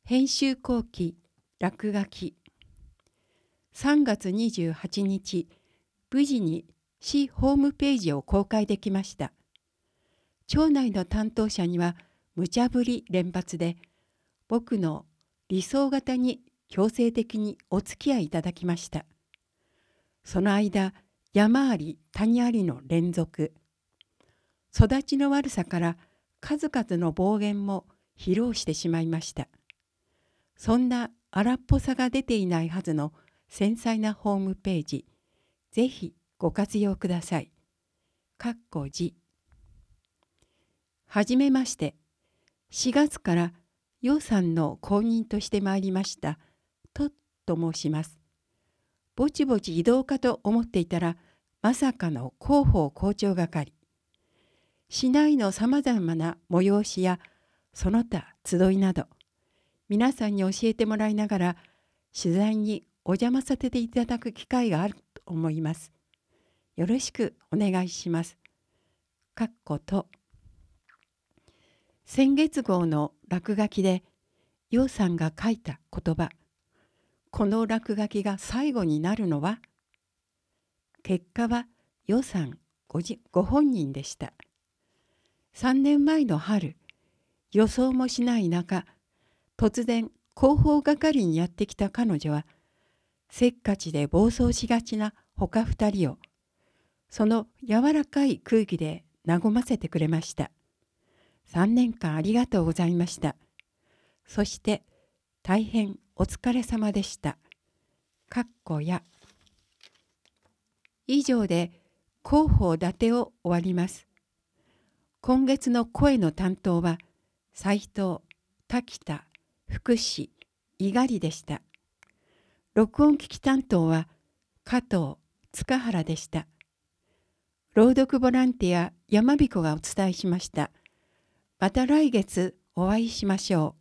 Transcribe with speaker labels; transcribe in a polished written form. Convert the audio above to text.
Speaker 1: 編集後期落書き3月28日、無事に市ホームページを公開できました。町内の担当者には無茶ぶり連発で、僕の理想型に強制的にお付き合いいただきました。その間、山あり谷ありの連続。育ちの悪さから数々の暴言も披露してしまいました。そんな荒っぽさが出ていないはずの繊細なホームページ、ぜひご活用ください。字。はじめまして、4月から楊さんの後任としてまいりました、と申します。ぼちぼち異動かと思っていたら、まさかの広報校長係。市内のさまざまな催しやその他集いなど、皆さんに教えてもらいながら取材にお邪魔させていただく機会があると思います。よろしくお願いします。先月号の落書きで楊さんが書いた言葉、この落書きが最後になるのは、結果は楊さんご本人でした。3年前の春、予想もしない中、突然広報係にやってきた彼女は、せっかちで暴走しがちな他2人を、その柔らかい空気で和ませてくれました。3年間ありがとうございました。そして大変お疲れ様でした。以上で広報伊達を終わります。今月の声の担当は斉藤、滝田、福士、猪狩でした。録音機器担当は加藤、塚原でした。朗読ボランティア山彦がお伝えしました。また来月お会いしましょう。